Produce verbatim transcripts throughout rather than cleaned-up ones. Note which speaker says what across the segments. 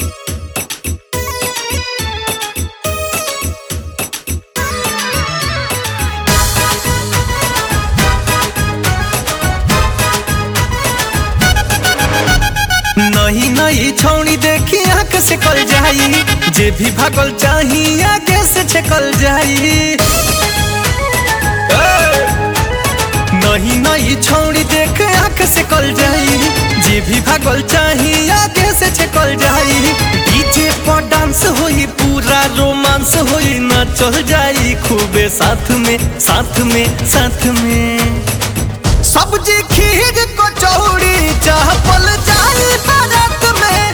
Speaker 1: नहीं नहीं छौनी देखी आँख से कल जाई, जे भी भागल चाही आगे से छकल जाई। नहीं नहीं छौनी देख आँख से कल जाई, जे भी भागल चाही आगे से छकल जाई। डीजे पर डांस होई पूरा रोमांस होई, ना चल जाई खूबे साथ में साथ में साथ में। सब्जी खीर कचौड़ी चावल जाई बारात में,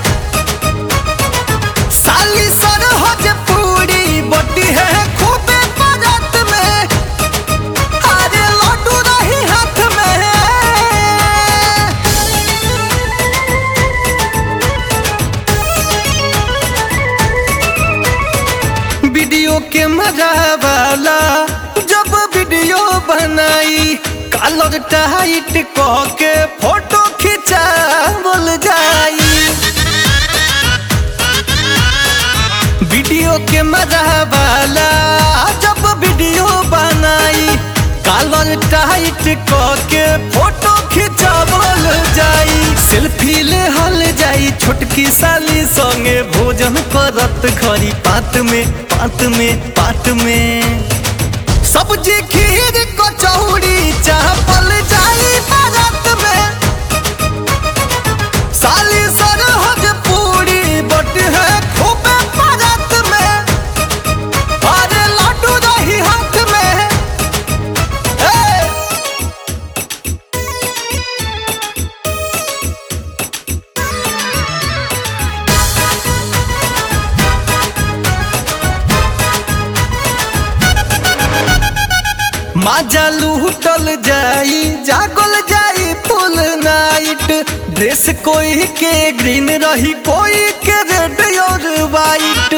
Speaker 1: साली सरहज पूरी बटी है खूबे बारात में। अरे लड्डू रही हाथ में। वीडियो के मजा वाला जब वीडियो बनाई, कलर टाइट कह के फोटो खिंचा बोल जाई। वीडियो के मजा वाला जब वीडियो बनाई, कलर टाइट कह के फोटो खिंचा बोल जाई। सेल्फी ले हल जाई छोटकी साली संगे, भोजन करत खरी पात में पात में पात में। सब्जी खीर कचौड़ी चावल जाई बारात में, साली सरहज पूरी बट है खूबे बारात में। अरे लड्डू रही हाथ में। माजा लूटल जाई जागल जाई फुल नाइट, ड्रेस कोई के ग्रीन रही कोई के रेड और वाइट।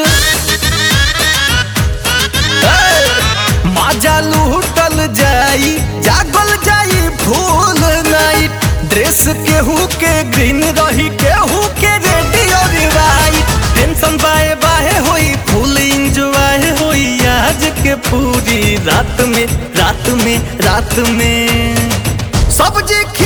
Speaker 1: माजा लूटल जाई जागल जाई फुल नाइट, ड्रेस केहू के ग्रीन रही केहू के रेड और वाइट। टेंशन बाए बाए होई फुल इंजॉय होई आज के पूरी रात में रात में रात में। सब्जी